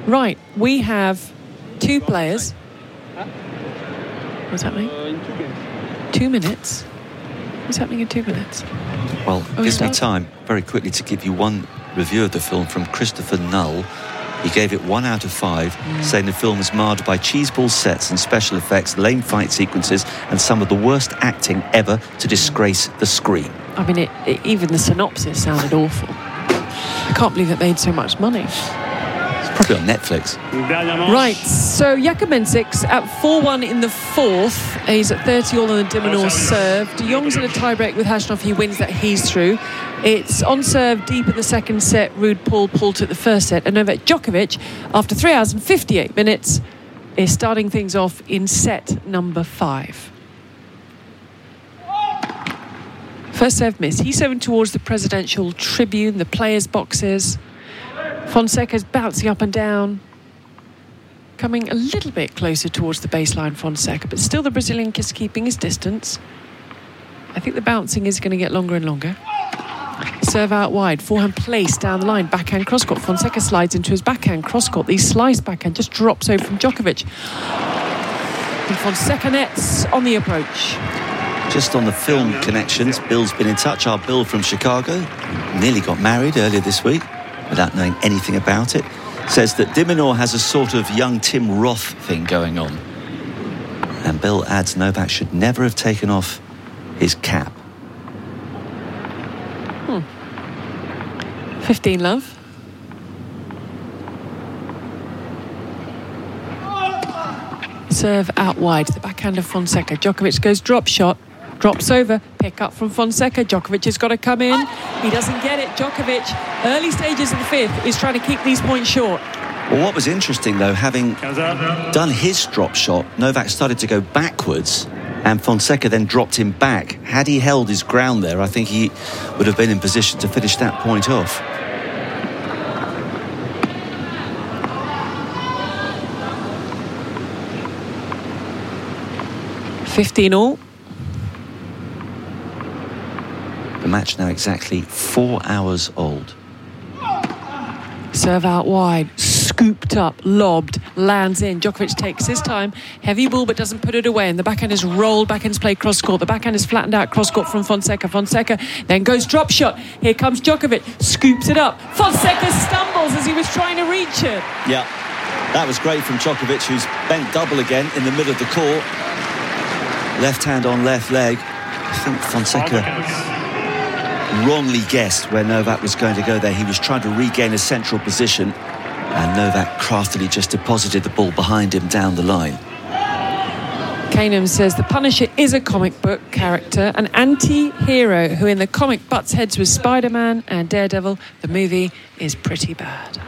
Right, we have two players. What's happening? 2 minutes? What's happening in 2 minutes? Well, it gives me time very quickly to give you one review of the film from Christopher Null. He gave it 1 out of 5, saying the film is marred by cheeseball sets and special effects, lame fight sequences, and some of the worst acting ever to disgrace the screen. I mean, even the synopsis sounded awful. I can't believe it made so much money. It's probably on Netflix. Right, so Jakub Mensik at 4-1 in the fourth. He's at 30 all on the de Minaur serve. De Jong's in a tiebreak with Khachanov. He wins that, he's through. It's on serve deep in the second set. Ruud Paul pulled at the first set. And Novak Djokovic, after 3 hours and 58 minutes, is starting things off in set number 5. First serve miss. He's serving towards the presidential tribune, the players' boxes. Fonseca's bouncing up and down. Coming a little bit closer towards the baseline, Fonseca, but still the Brazilian is keeping his distance. I think the bouncing is going to get longer and longer. Serve out wide, forehand placed down the line, backhand cross-court. Fonseca slides into his backhand cross-court. The slice backhand just drops over from Djokovic. And Fonseca nets on the approach. Just on the film connections, Bill's been in touch. Our Bill from Chicago nearly got married earlier this week without knowing anything about it. Says that de Minaur has a sort of young Tim Roth thing going on. And Bill adds Novak should never have taken off his cap. 15 love. Serve out wide, the backhand of Fonseca. Djokovic goes drop shot, drops over, pick up from Fonseca. Djokovic has got to come in. He doesn't get it. Djokovic, early stages of the fifth, is trying to keep these points short. Well, what was interesting, though, having done his drop shot, Novak started to go backwards and Fonseca then dropped him back. Had he held his ground there, I think he would have been in position to finish that point off. $15 The match now exactly 4 hours old. Serve out wide, scooped up, lobbed, lands in. Djokovic takes his time, heavy ball but doesn't put it away, and the backhand is rolled, backhand's played cross-court. The backhand is flattened out cross-court from Fonseca. Fonseca then goes drop shot. Here comes Djokovic, scoops it up. Fonseca stumbles as he was trying to reach it. Yeah, that was great from Djokovic, who's bent double again in the middle of the court. Left hand on left leg. I think Fonseca wrongly guessed where Novak was going to go there. He was trying to regain a central position, and Novak craftily just deposited the ball behind him down the line. Kanem says the Punisher is a comic book character, an anti-hero who in the comic butts heads with Spider-Man and Daredevil. The movie is pretty bad.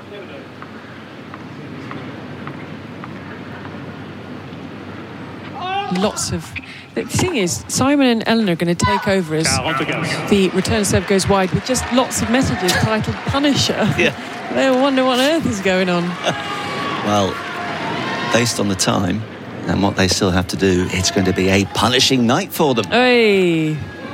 Lots of... The thing is, Simon and Eleanor are going to take over as the return serve goes wide with just lots of messages titled Punisher. Yeah. They wonder what on earth is going on. Well, based on the time and what they still have to do, it's going to be a punishing night for them. Hey.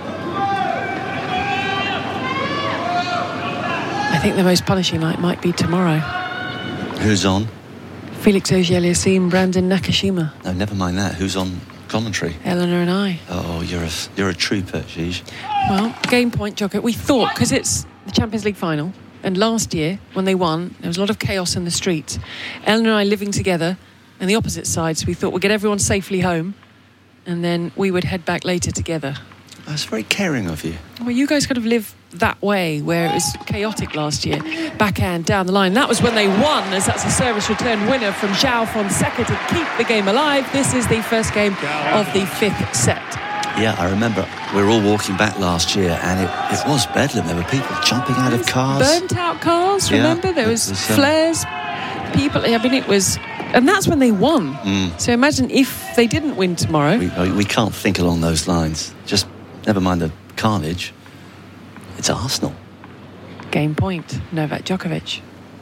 I think the most punishing night might be tomorrow. Who's on? Felix Auger-Aliassime, Brandon Nakashima. No, never mind that. Who's on commentary? Eleanor and I. Oh, you're a trooper, Gigi. Well, game point, Djokovic. We thought, because it's the Champions League final, and last year, when they won, there was a lot of chaos in the streets. Eleanor and I living together on the opposite sides, we thought we'd get everyone safely home, and then we would head back later together. That's very caring of you. Well, you guys kind of live that way, where it was chaotic last year. Backhand down the line. That was when they won, as that's a service return winner from João Fonseca to keep the game alive. This is the first game of the fifth set. Yeah, I remember we were all walking back last year, and it was bedlam. There were people jumping out of cars. Burnt out cars, remember? There was flares. People, I mean, it was... And that's when they won. So imagine if they didn't win tomorrow. We can't think along those lines. Just never mind the carnage. It's Arsenal. Game point, Novak Djokovic.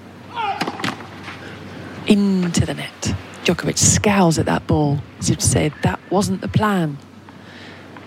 Into the net. Djokovic scowls at that ball, as if to say, that wasn't the plan.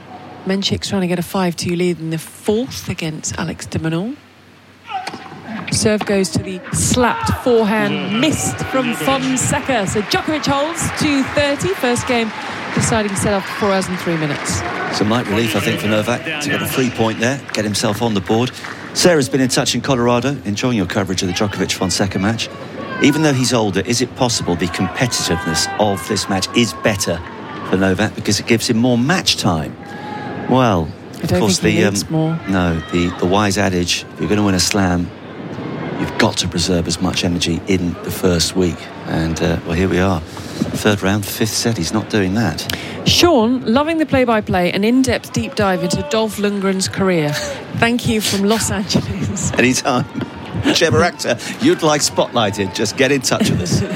Mensik's trying to get a 5-2 lead in the fourth against Alex de Minaur. Serve goes to the slapped forehand, missed from Fonseca. So Djokovic holds 2:30. First game deciding set after 4 hours and 3 minutes. Some light relief, I think, for Novak to get a 3-point there, get himself on the board. Sarah's been in touch in Colorado, enjoying your coverage of the Djokovic-Fonseca match. Even though he's older, is it possible the competitiveness of this match is better for Novak because it gives him more match time? Well, I don't think he needs more. No, the wise adage, if you're going to win a slam, you've got to preserve as much energy in the first week. And, well, here we are. Third round, fifth set, he's not doing that. Sean, loving the play-by-play, an in-depth deep dive into Dolph Lundgren's career. Thank you from Los Angeles. Anytime. Whichever actor you'd like spotlighted, just get in touch with us.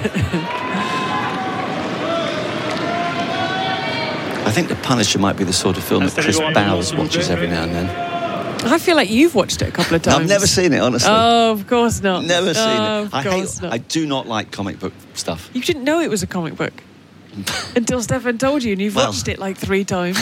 I think The Punisher might be the sort of film that Chris Bowles watches every now and then. I feel like you've watched it a couple of times. I've never seen it, honestly. Oh, of course not. Never seen it. I do not like comic book stuff. You didn't know it was a comic book until Stefan told you, and you've watched it like 3 times.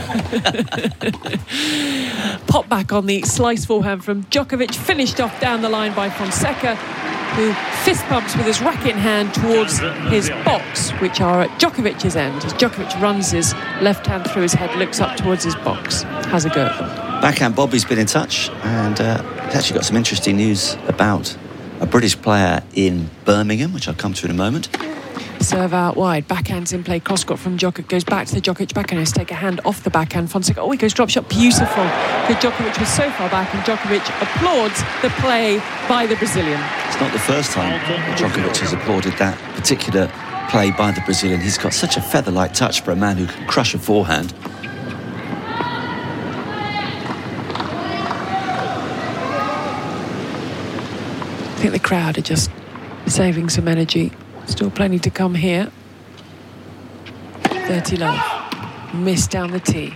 Pop back on the slice forehand from Djokovic, finished off down the line by Fonseca, who fist bumps with his racket in hand towards his box, which are at Djokovic's end. As Djokovic runs his left hand through his head, looks up towards his box. Has a go at them. Backhand Bobby's been in touch, and he's actually got some interesting news about a British player in Birmingham, which I'll come to in a moment. Serve out wide, backhand's in play, cross-court from Djokovic, goes back to the Djokovic backhand, has to take a hand off the backhand. Fonseca, he goes drop shot, beautiful, because Djokovic was so far back, and Djokovic applauds the play by the Brazilian. It's not the first time Djokovic has applauded that particular play by the Brazilian. He's got such a feather-like touch for a man who can crush a forehand. I think the crowd are just saving some energy. Still plenty to come here. 30 love. Missed down the tee.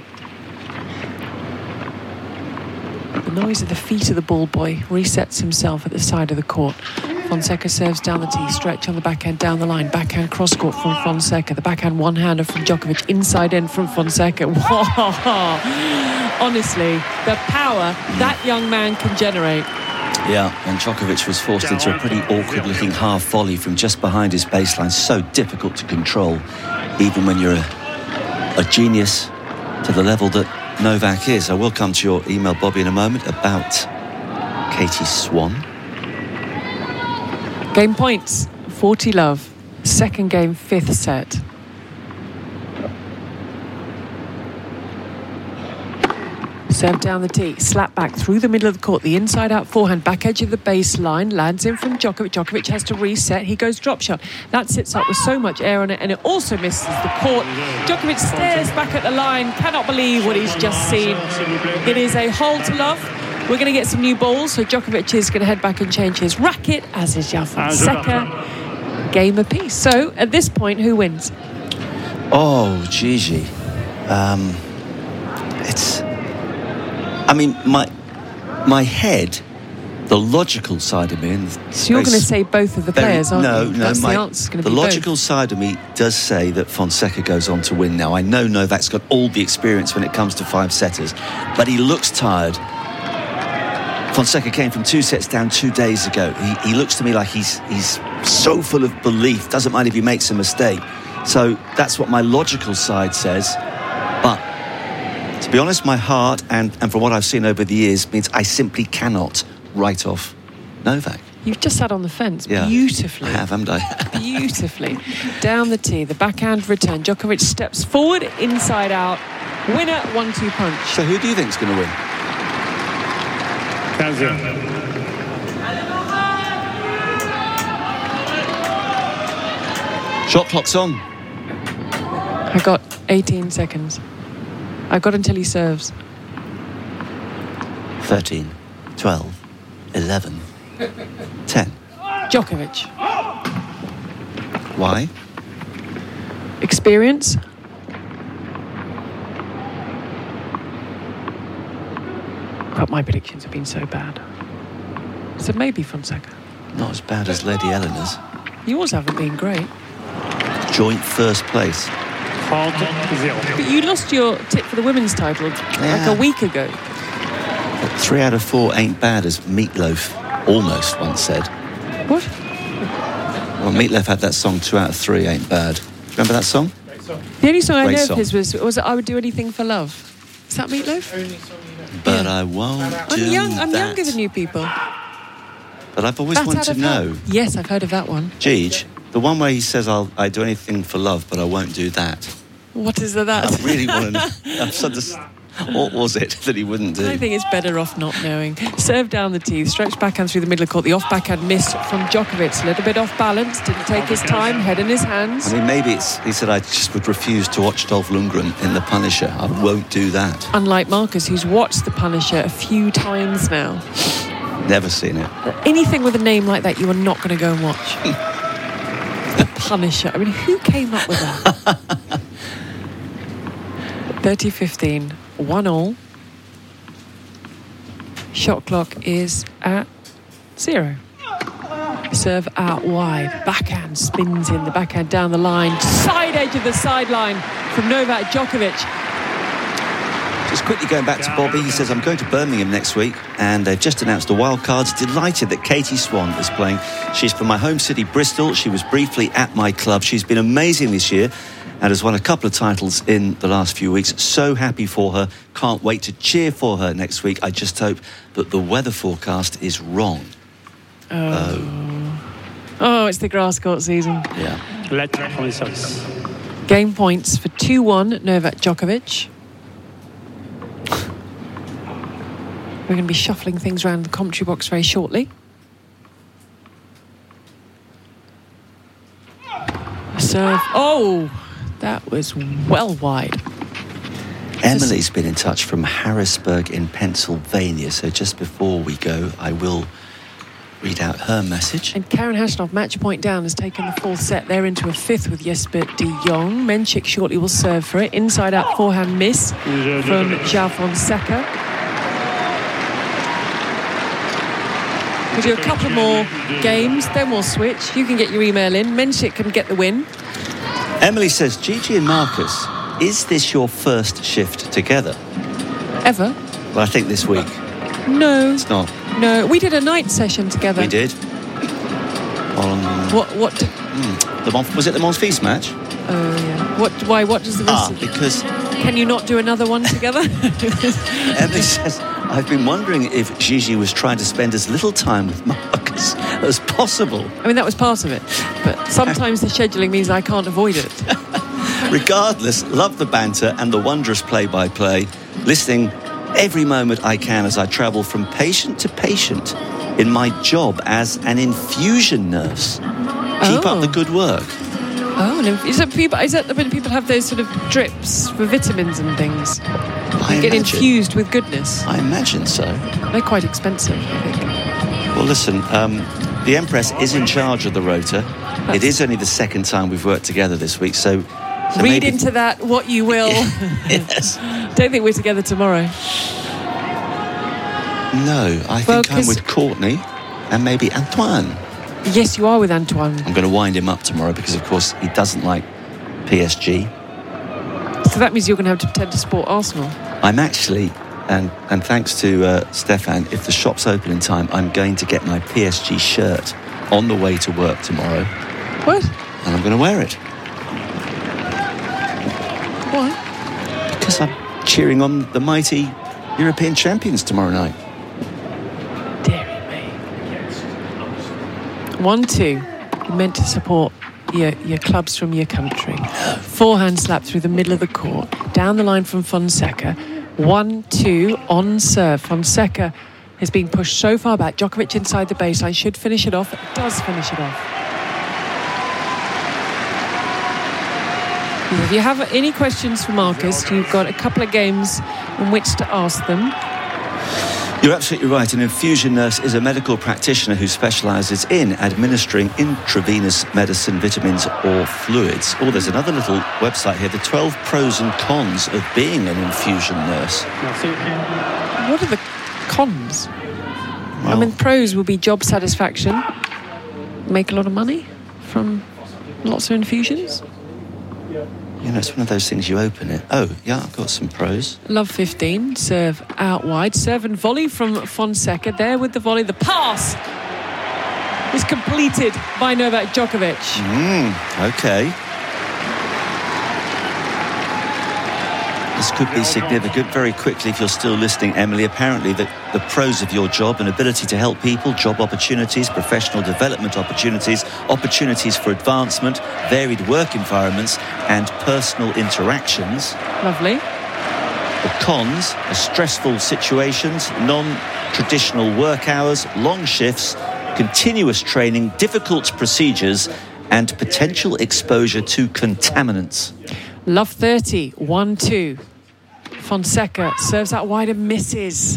The noise of the feet of the ball boy resets himself at the side of the court. Fonseca serves down the tee, stretch on the backhand down the line, backhand cross court from Fonseca, the backhand one-hander from Djokovic, inside in from Fonseca. Wow. Honestly, the power that young man can generate. Yeah, and Djokovic was forced into a pretty awkward-looking half volley from just behind his baseline. So difficult to control, even when you're a genius to the level that Novak is. I will come to your email, Bobby, in a moment about Katie Swan. Game points, 40 love. Second game, fifth set. Serve down the tee, slap back through the middle of the court, the inside-out forehand, back edge of the baseline, lands in from Djokovic. Djokovic has to reset, he goes drop shot. That sits up with so much air on it, and it also misses the court. Djokovic stares back at the line, cannot believe what he's just seen. It is a hole to love. We're going to get some new balls, so Djokovic is going to head back and change his racket, as is Jan Fonseca. Game apiece. So, at this point, who wins? Oh, Gigi. I mean, my head, the logical side of me... And so you're going to say both of the players, aren't you? No, that's the answer's going to be the logical side of me does say that Fonseca goes on to win now. I know Novak's got all the experience when it comes to five-setters, but he looks tired. Fonseca came from 2 sets down 2 days ago. He looks to me like he's so full of belief, doesn't mind if he makes a mistake. So that's what my logical side says. But to be honest, my heart, and from what I've seen over the years, means I simply cannot write off Novak. You've just sat on the fence beautifully. I have, haven't I? Beautifully. Down the tee, the backhand return. Djokovic steps forward, inside out. Winner, 1-2 punch. So who do you think's going to win? Shot clock's on. I got 18 seconds. I got until he serves. 13, 12, 11, 10. Djokovic. Why? Experience. But my predictions have been so bad. So maybe Fonseca. Not as bad as Lady Eleanor's. Yours haven't been great. Joint first place. But you lost your tip for the women's title like a week ago. But 3 out of 4 ain't bad as Meatloaf. almost once said. What? Well, Meatloaf had that song, 2 out of 3 ain't bad. Remember that song? The only song I Great know song. of his was I Would Do Anything for Love. Is that Meatloaf? But I won't do I'm that. younger than you people. But I've always Bat wanted out to of know, hell. Yes, I've heard of that one. Gigi, the one where he says, I'd do anything for love, but I won't do that. What is that? I really want to know. What was it that he wouldn't do? I think it's better off not knowing. Serve down the teeth, stretch backhand through the middle of court. The off backhand miss from Djokovic. A little bit off balance, didn't take his time, head in his hands. I mean, maybe he said, I just would refuse to watch Dolph Lundgren in The Punisher. I won't do that. Unlike Marcus, who's watched The Punisher a few times now. Never seen it. Anything with a name like that, you are not going to go and watch. The Punisher. I mean, who came up with that? 30-15, 1-1. Shot clock is at 0. Serve out wide. Backhand spins in. The backhand down the line. Side edge of the sideline from Novak Djokovic. Just quickly going back to Bobby, he says, I'm going to Birmingham next week and they've just announced the wild cards. Delighted that Katie Swan is playing. She's from my home city, Bristol. She was briefly at my club. She's been amazing this year and has won a couple of titles in the last few weeks. So happy for her. Can't wait to cheer for her next week. I just hope that the weather forecast is wrong. Oh, it's the grass court season. Yeah. Game points for 2-1 Novak Djokovic. We're going to be shuffling things around the commentary box very shortly. Serve. Oh, that was well wide. Emily's been in touch from Harrisburg in Pennsylvania. So just before we go, I will read out her message. And Karen Hashnoff, match point down, has taken the full set. They're into a fifth with Jesper de Jong. Menchik shortly will serve for it. Inside out forehand miss from João Fonseca. We'll do a couple more games, then we'll switch. You can get your email in. Menchik can get the win. Emily says, Gigi and Marcus, is this your first shift together? Ever? Well, I think this week. No. It's not. No, we did a night session together. We did. On What? was it the Mons Feast match? Oh, yeah. Why? What does the rest of... Because... Can you not do another one together? Emily says, I've been wondering if Gigi was trying to spend as little time with Marcus as possible. I mean, that was part of it. But sometimes the scheduling means I can't avoid it. Regardless, love the banter and the wondrous play-by-play. Listening every moment I can as I travel from patient to patient in my job as an infusion nurse. Keep up the good work. Oh, and is that when people have those sort of drips for vitamins and things? I get imagine. Infused with goodness. I imagine so. They're quite expensive, I think. Well, listen, the Empress is in charge of the rota. It is only the second time we've worked together this week, so read maybe... into that what you will. Yes. Don't think we're together tomorrow. No, I think I'm with Courtney and maybe Antoine. Yes, you are with Antoine. I'm going to wind him up tomorrow because, of course, he doesn't like PSG. So that means you're going to have to pretend to support Arsenal. I'm actually, and thanks to Stefan, if the shop's open in time, I'm going to get my PSG shirt on the way to work tomorrow. What? And I'm going to wear it. Why? Because I'm cheering on the mighty European champions tomorrow night. 1-2. You're meant to support your clubs from your country. Forehand slap through the middle of the court. Down the line from Fonseca. 1-2 on serve. Fonseca has been pushed so far back. Djokovic inside the baseline. Should finish it off. It does finish it off. If you have any questions for Marcus, you've got a couple of games in which to ask them. You're absolutely right. An infusion nurse is a medical practitioner who specialises in administering intravenous medicine, vitamins or fluids. Oh, there's another little website here, the 12 pros and cons of being an infusion nurse. What are the cons? Well, I mean, pros will be job satisfaction, make a lot of money from lots of infusions. You know, it's one of those things you open it. Oh, yeah, I've got some pros. Love 15, serve out wide. Serve and volley from Fonseca. There with the volley. The pass is completed by Novak Djokovic. OK. This could be significant. Very quickly, if you're still listening, Emily, apparently the pros of your job and ability to help people, job opportunities, professional development opportunities, opportunities for advancement, varied work environments and personal interactions. Lovely. The cons are stressful situations, non-traditional work hours, long shifts, continuous training, difficult procedures and potential exposure to contaminants. Love 30, 1-2. Fonseca serves out wide and misses.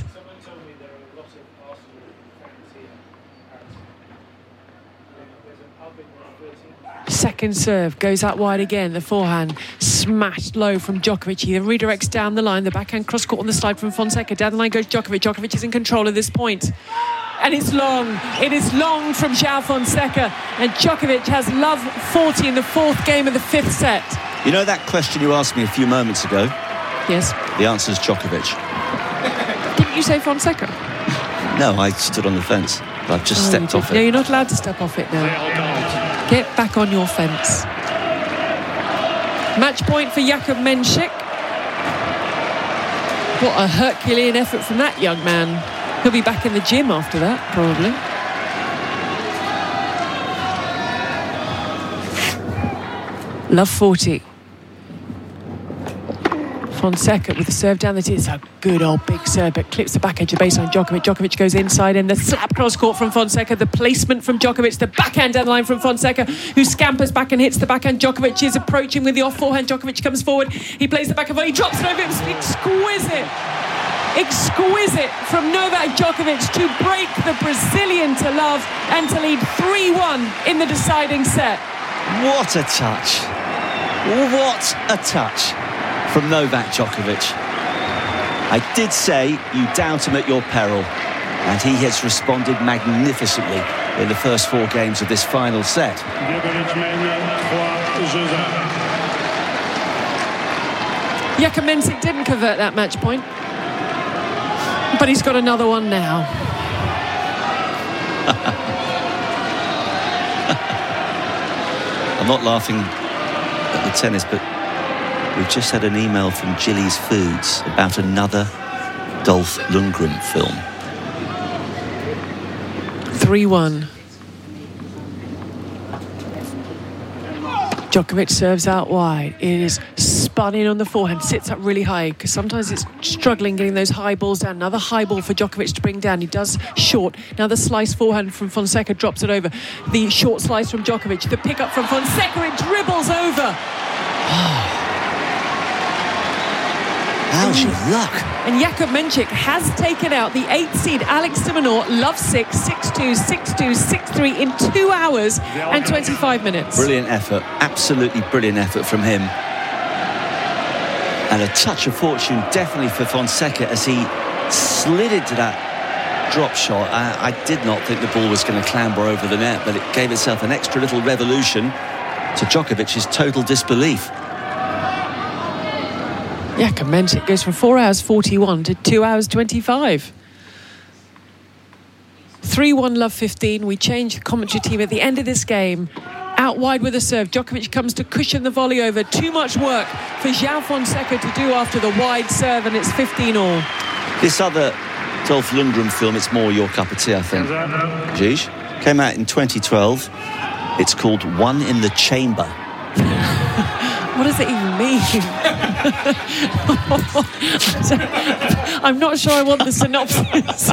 Second serve goes out wide again. The forehand smashed low from Djokovic. He redirects down the line. The backhand cross court on the slide from Fonseca. Down the line goes Djokovic. Djokovic is in control at this point. And it's long. It is long from João Fonseca. And Djokovic has love 40 in the fourth game of the fifth set. You know that question you asked me a few moments ago? Yes. The answer is Djokovic. Didn't you say Fonseca? No, I stood on the fence. I've just stepped off it. No, you're not allowed to step off it now. Get back on your fence. Match point for Jakub Mensik. What a Herculean effort from that young man. He'll be back in the gym after that, probably. Love 40. Fonseca with the serve down the tee. It's a good old big serve, but clips the back edge of baseline. Djokovic goes inside, and the slap cross court from Fonseca. The placement from Djokovic. The backhand down the line from Fonseca, who scampers back and hits the backhand. Djokovic is approaching with the off forehand. Djokovic comes forward. He plays the backhand volley. He drops it over. It was exquisite from Novak Djokovic to break the Brazilian to love and to lead 3-1 in the deciding set. What a touch. What a touch from Novak Djokovic. I did say you doubt him at your peril, and he has responded magnificently in the first four games of this final set. Jakub Mensik didn't convert that match point, but he's got another one now. I'm not laughing at the tennis, but we've just had an email from Gillies Foods about another Dolph Lundgren film. 3-1. Djokovic serves out wide. It is spun in on the forehand, sits up really high, because sometimes it's struggling getting those high balls down. Another high ball for Djokovic to bring down. He does short. Now the slice forehand from Fonseca drops it over. The short slice from Djokovic. The pick up from Fonseca. It dribbles over. How's your luck? And Jakub Mensik has taken out the 8th seed Alex de Minaur, love 6, 6-2, 6-2, 6-3 in 2 hours and 25 minutes. Brilliant effort, absolutely brilliant effort from him. And a touch of fortune definitely for Fonseca as he slid into that drop shot. I did not think the ball was going to clamber over the net, but it gave itself an extra little revolution to Djokovic's total disbelief. Jakub Mensik goes from 4 hours 41 to 2 hours 25. 3-1 love 15. We change the commentary team at the end of this game. Out wide with a serve. Djokovic comes to cushion the volley over. Too much work for João Fonseca to do after the wide serve, and it's 15-all. This other Dolph Lundgren film, it's more your cup of tea, I think. Jeez. Came out in 2012. It's called One in the Chamber. What does it even mean? I'm not sure I want the synopsis.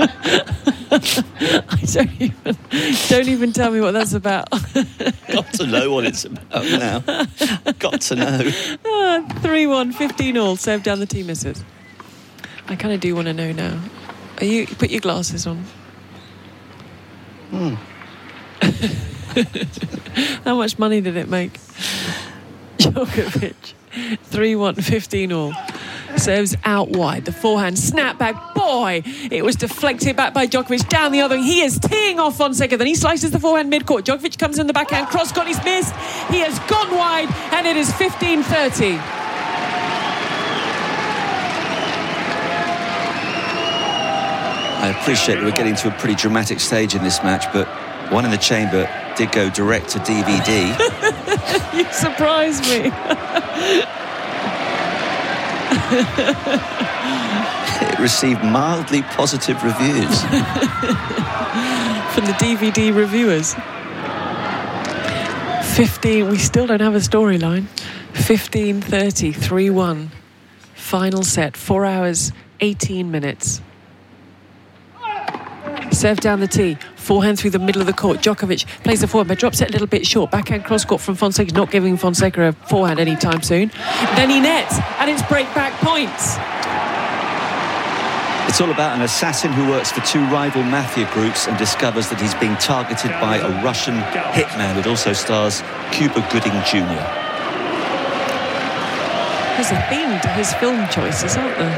Don't even tell me what that's about. Got to know what it's about now. Got to know. 3-1, 15-all, serve down the tee misses. I kind of do want to know now. Put your glasses on. How much money did it make? Djokovic, 3-1, 15-all. Serves out wide. The forehand snap back. Boy, it was deflected back by Djokovic down the other. He is teeing off Fonseca. Then he slices the forehand mid-court. Djokovic comes in the backhand. Cross-court, he's missed. He has gone wide, and it is 15-30. I appreciate that we're getting to a pretty dramatic stage in this match, but One in the Chamber did go direct to DVD. You surprise me. It received mildly positive reviews. From the DVD reviewers. 15, we still don't have a storyline. 15-30, 3-1. Final set, 4 hours, 18 minutes. Serve down the tee, forehand through the middle of the court. Djokovic plays the forehand, but drops it a little bit short. Backhand cross-court from Fonseca, not giving Fonseca a forehand anytime soon. Then he nets, and it's break-back points. It's all about an assassin who works for two rival mafia groups and discovers that he's being targeted by a Russian hitman that also stars Cuba Gooding Jr. There's a theme to his film choices, aren't there?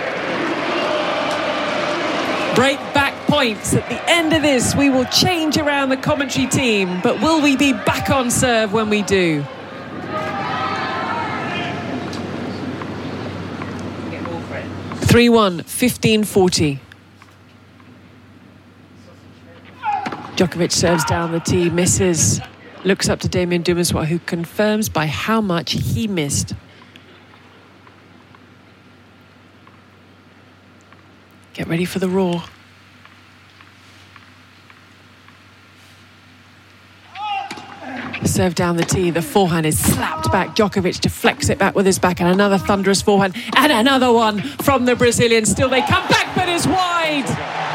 Break-back points. At the end of this, we will change around the commentary team, but will we be back on serve when we do? (3-1), 15-40. Djokovic serves down the tee, misses. Looks up to Damien Dumaswa, who confirms by how much he missed. Get ready for the roar. Serve down the tee, the forehand is slapped back. Djokovic deflects it back with his backhand. Another thunderous forehand, and another one from the Brazilian. Still they come back, but it's wide.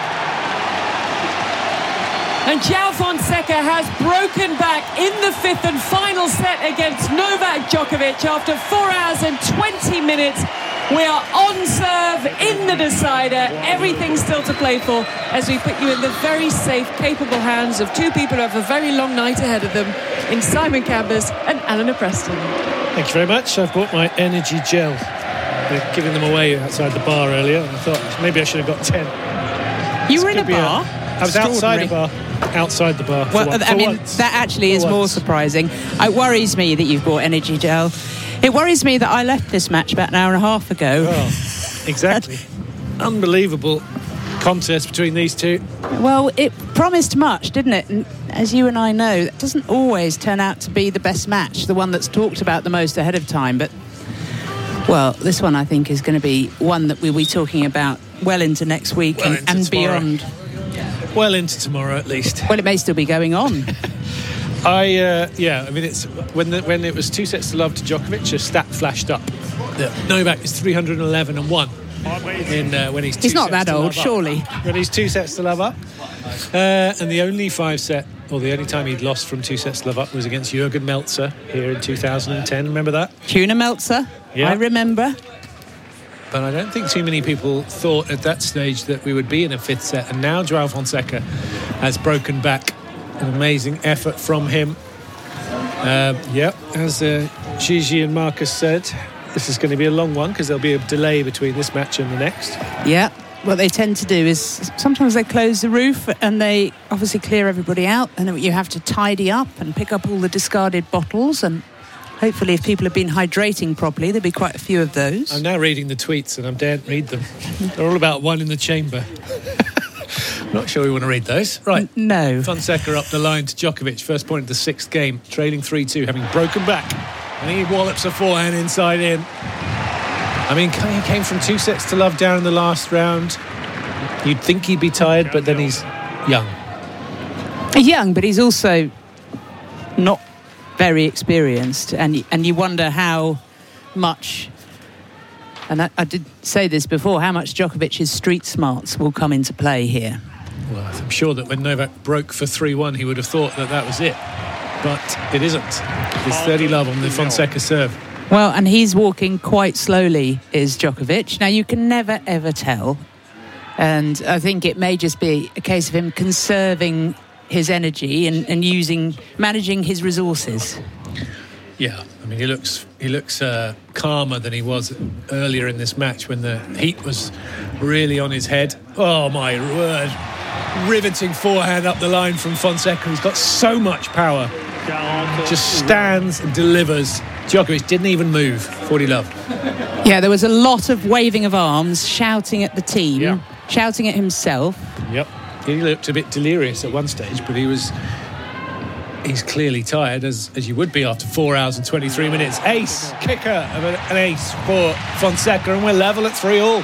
And João Fonseca has broken back in the fifth and final set against Novak Djokovic after 4 hours and 20 minutes. We are on serve in the decider. Everything's still to play for as we put you in the very safe, capable hands of two people who have a very long night ahead of them in Simon Cambers and Eleanor Preston. Thank you very much. I've bought my energy gel. We're giving them away outside the bar earlier, and I thought maybe I should have got 10. You were in a bar? I was outside the bar. Outside the bar. Well, I mean, that actually is more surprising. It worries me that you've bought energy gel. It worries me that I left this match about an hour and a half ago. Well, exactly. Unbelievable contest between these two. Well, it promised much, didn't it? And as you and I know, that doesn't always turn out to be the best match, the one that's talked about the most ahead of time. But, well, this one I think is going to be one that we'll be talking about well into next week and beyond. Well into tomorrow, at least. Well, it may still be going on. I mean, it's when it was 2 sets to love to Djokovic, a stat flashed up. Novak is 311-1 when he's 2 He's not sets that to old, love surely. Up. When he's 2 sets to love up, and the only the only time he'd lost from 2 sets to love up was against Jürgen Melzer here in 2010. Remember that? Tuna Melzer. Yeah. I remember. But I don't think too many people thought at that stage that we would be in a fifth set. And now João Fonseca has broken back. An amazing effort from him. As Gigi and Marcus said, this is going to be a long one because there'll be a delay between this match and the next. Yeah, what they tend to do is sometimes they close the roof and they obviously clear everybody out, and then you have to tidy up and pick up all the discarded bottles, and hopefully if people have been hydrating properly, there'll be quite a few of those. I'm now reading the tweets and I daren't read them. They're all about one in the chamber. Not sure we want to read those. Right. No. Fonseca up the line to Djokovic. First point of the sixth game. Trailing 3-2, having broken back. And he wallops a forehand inside in. I mean, he came from 2 sets to love down in the last round. You'd think he'd be tired, but then he's young. He's young, but he's also not very experienced. And you wonder how much... And I did say this before, how much Djokovic's street smarts will come into play here. Well, I'm sure that when Novak broke for 3-1, he would have thought that was it. But it isn't. It's 30 love on the Fonseca serve. Well, and he's walking quite slowly, is Djokovic. Now, you can never, ever tell. And I think it may just be a case of him conserving his energy and managing his resources. Yeah, I mean, he looks calmer than he was earlier in this match when the heat was really on his head. Oh my word! Riveting forehand up the line from Fonseca. He's got so much power. Just stands and delivers. Djokovic didn't even move. 40 love. Yeah, there was a lot of waving of arms, shouting at the team, shouting at himself. Yep, he looked a bit delirious at one stage, but he's clearly tired, as you would be after 4 hours and 23 minutes. Ace, kicker of an ace for Fonseca, and we're level at 3-all.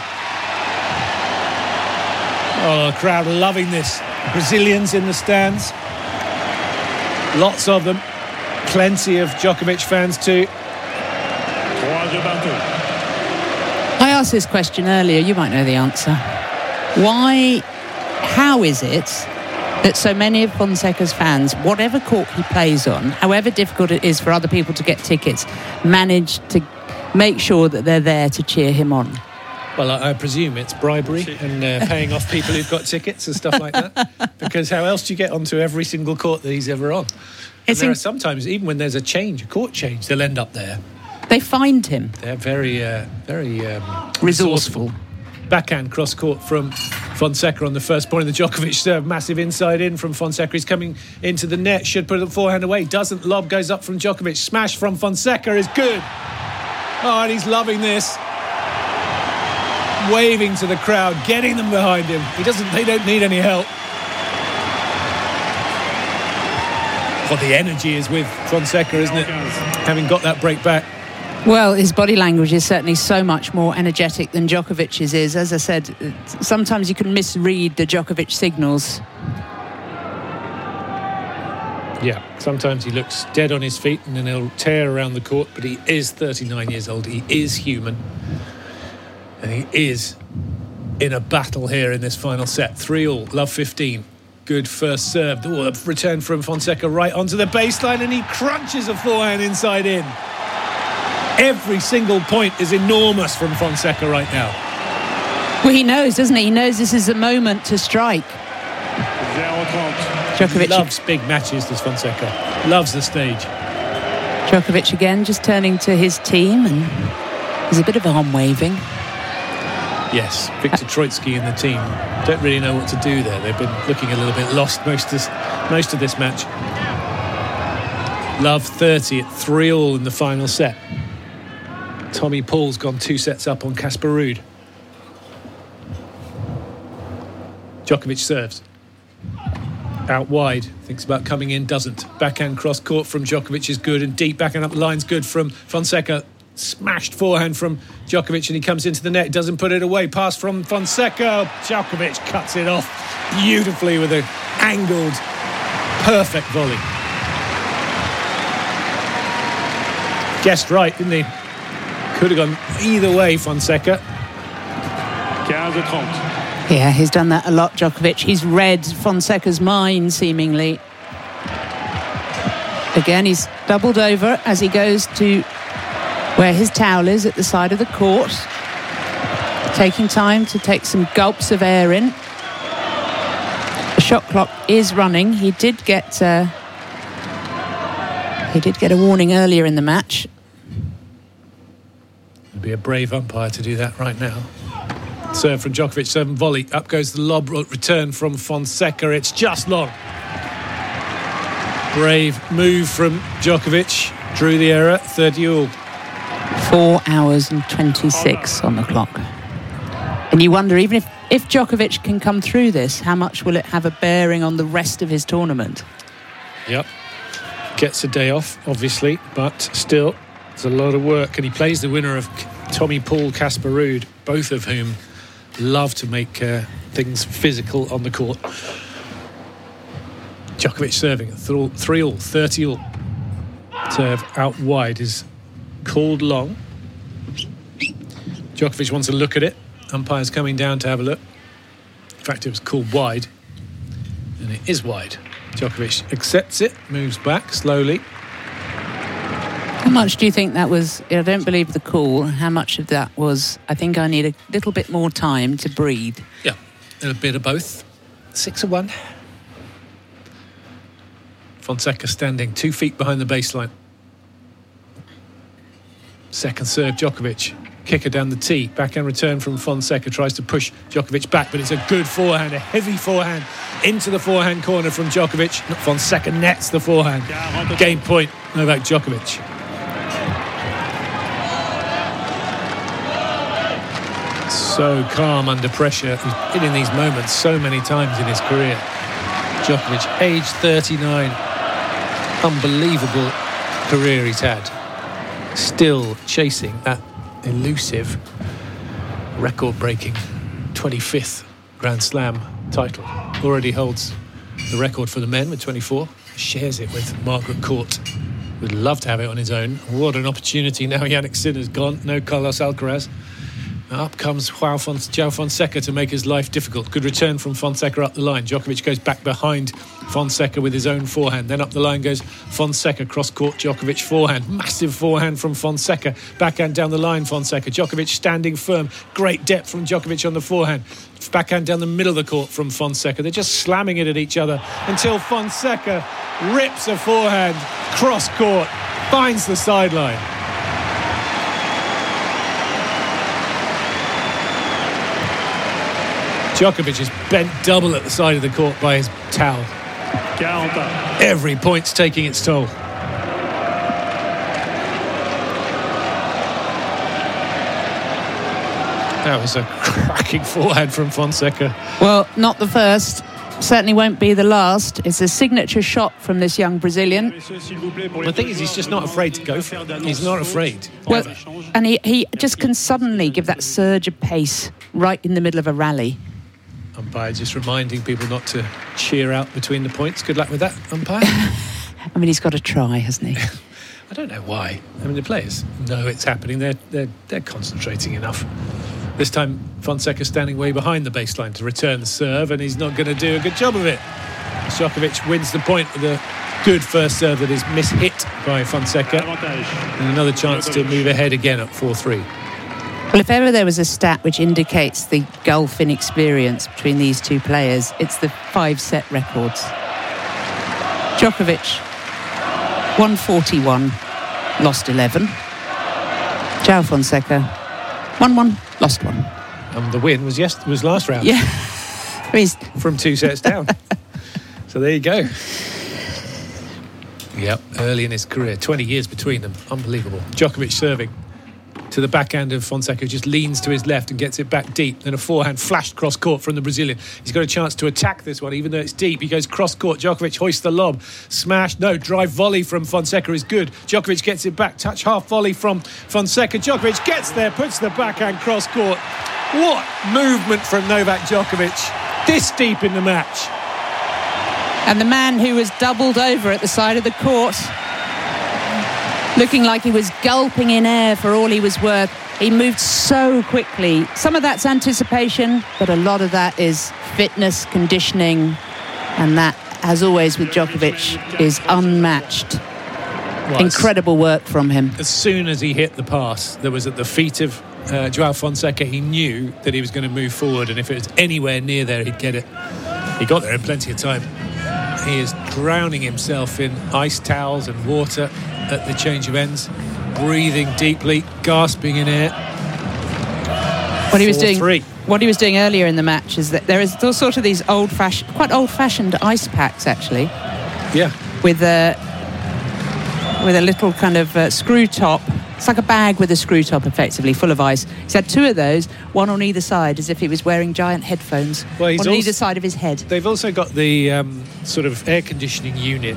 Oh, the crowd loving this. Brazilians in the stands. Lots of them. Plenty of Djokovic fans too. I asked this question earlier, you might know the answer. How is it that so many of Fonseca's fans, whatever court he plays on, however difficult it is for other people to get tickets, manage to make sure that they're there to cheer him on? Well, I presume it's bribery and paying off people who've got tickets and stuff like that. Because how else do you get onto every single court that he's ever on? And there are sometimes, even when there's a court change, they'll end up there. They find him. They're very resourceful. Backhand cross court from Fonseca on the first point of the Djokovic serve. Massive inside in from Fonseca. He's coming into the net. Should put the forehand away. Doesn't. Lob goes up from Djokovic. Smash from Fonseca is good. Oh, and he's loving this. Waving to the crowd, getting them behind him. They don't need any help. What the energy is with Fonseca, isn't it? Having got that break back. Well, his body language is certainly so much more energetic than Djokovic's is. As I said, sometimes you can misread the Djokovic signals. Yeah, sometimes he looks dead on his feet and then he'll tear around the court, but he is 39 years old. He is human. And he is in a battle here in this final set. 3-all, love 15. Good first serve. A return from Fonseca right onto the baseline, and he crunches a forehand inside in. Every single point is enormous from Fonseca right now. Well, he knows, doesn't he? He knows this is the moment to strike. Djokovic loves big matches, this Fonseca. Loves the stage. Djokovic again just turning to his team, and there's a bit of arm waving. Yes, Viktor Troicki and the team don't really know what to do there. They've been looking a little bit lost most of this match. Love 30 at 3-all in the final set. Tommy Paul's gone 2 sets up on Casper Ruud. Djokovic serves. Out wide, thinks about coming in, doesn't. Backhand cross court from Djokovic is good, and deep backhand up the line's good from Fonseca. Smashed forehand from Djokovic, and he comes into the net, doesn't put it away. Pass from Fonseca. Djokovic cuts it off beautifully with an angled, perfect volley. Guessed right, didn't he? Could have gone either way, Fonseca. Yeah, he's done that a lot, Djokovic. He's read Fonseca's mind, seemingly. Again, he's doubled over as he goes to where his towel is at the side of the court. Taking time to take some gulps of air in. The shot clock is running. He did get a warning earlier in the match. It'd be a brave umpire to do that right now. Serve from Djokovic, serve and volley. Up goes the lob return from Fonseca. It's just long. Brave move from Djokovic. Drew the error, 30-all. 4 hours and 26 on the clock. And you wonder, even if Djokovic can come through this, how much will it have a bearing on the rest of his tournament? Yep. Gets a day off, obviously, but still, it's a lot of work. And he plays the winner of Tommy Paul, Casper Ruud, both of whom love to make things physical on the court. Djokovic serving at 3-all, 30-all. Serve out wide is called long. Djokovic wants to look at it. Umpire's coming down to have a look. In fact, it was called wide, and it is wide. Djokovic accepts it, moves back slowly. How much do you think that was? I don't believe the call. How much of that was, I think I need a little bit more time to breathe? Yeah, a bit of both. 6-1. Fonseca standing 2 feet behind the baseline. Second serve, Djokovic. Kicker down the tee. Backhand return from Fonseca. Tries to push Djokovic back, but it's a good forehand, a heavy forehand into the forehand corner from Djokovic. Fonseca nets the forehand. Game point, Novak Djokovic. So calm under pressure. He's been in these moments so many times in his career. Djokovic, age 39. Unbelievable career he's had. Still chasing that elusive, record-breaking 25th Grand Slam title. Already holds the record for the men with 24. Shares it with Margaret Court. Would love to have it on his own. What an opportunity now. Jannik Sinner's gone. No Carlos Alcaraz. Up comes João Fonseca to make his life difficult. Good return from Fonseca up the line. Djokovic goes back behind Fonseca with his own forehand. Then up the line goes Fonseca, cross-court Djokovic forehand. Massive forehand from Fonseca. Backhand down the line, Fonseca. Djokovic standing firm. Great depth from Djokovic on the forehand. Backhand down the middle of the court from Fonseca. They're just slamming it at each other until Fonseca rips a forehand cross-court, finds the sideline. Djokovic is bent double at the side of the court by his towel. Every point's taking its toll. That was a cracking forehand from Fonseca. Well, not the first. Certainly won't be the last. It's a signature shot from this young Brazilian. The thing is, he's just not afraid to go for it. He's not afraid. Well, and he just can suddenly give that surge of pace right in the middle of a rally. Umpire just reminding people not to cheer out between the points. Good luck with that, umpire. I mean, he's got to try, hasn't he? I don't know why. I mean, the players know it's happening. They're concentrating enough. This time, Fonseca standing way behind the baseline to return the serve, and he's not going to do a good job of it. Djokovic wins the point with a good first serve that is mishit by Fonseca. And another chance to move ahead again at 4-3. Well, if ever there was a stat which indicates the gulf in experience between these two players, it's the 5-set records. Djokovic, 141, lost 11. João Fonseca, 1-1, lost 1. And the win was last round. Yeah. From 2 sets down. So there you go. Yep, early in his career. 20 years between them. Unbelievable. Djokovic serving to the backhand of Fonseca, who just leans to his left and gets it back deep. Then a forehand flashed cross-court from the Brazilian. He's got a chance to attack this one, even though it's deep. He goes cross-court. Djokovic hoists the lob. Smash. No, drive volley from Fonseca is good. Djokovic gets it back. Touch half volley from Fonseca. Djokovic gets there, puts the backhand cross-court. What movement from Novak Djokovic this deep in the match. And the man who was doubled over at the side of the court, looking like he was gulping in air for all he was worth. He moved so quickly. Some of that's anticipation, but a lot of that is fitness, conditioning, and that, as always with Djokovic, is unmatched. Well, incredible work from him. As soon as he hit the pass that was at the feet of João Fonseca, he knew that he was going to move forward, and if it was anywhere near there, he'd get it. He got there in plenty of time. He is drowning himself in ice towels and water at the change of ends, breathing deeply, gasping in air. What he was doing earlier in the match is that there is all sort of these quite old-fashioned ice packs, actually. Yeah. With a little kind of screw top. It's like a bag with a screw top, effectively, full of ice. He's had 2 of those, one on either side, as if he was wearing giant headphones on either side of his head. They've also got the sort of air conditioning unit,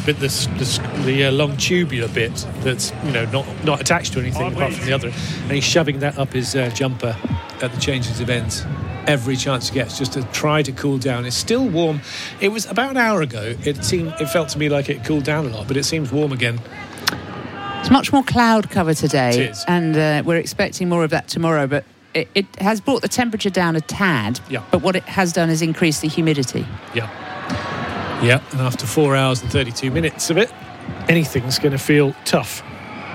the long tubular bit that's not attached to anything apart from the other, and he's shoving that up his jumper at the changes of ends. Every chance he gets just to try to cool down. It's still warm. It was about an hour ago. It felt to me like it cooled down a lot, but it seems warm again. It's much more cloud cover today, it is. And we're expecting more of that tomorrow, but it has brought the temperature down a tad. Yeah. But what it has done is increase the humidity. Yeah. And after 4 hours and 32 minutes of it, anything's going to feel tough.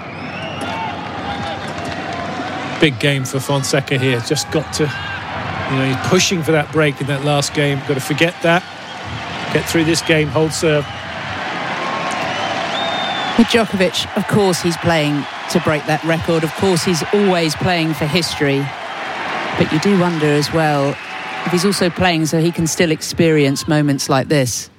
Big game for Fonseca here. Just got to, he's pushing for that break in that last game. Got to forget that. Get through this game, hold serve. With Djokovic, of course, he's playing to break that record. Of course, he's always playing for history. But you do wonder as well if he's also playing so he can still experience moments like this.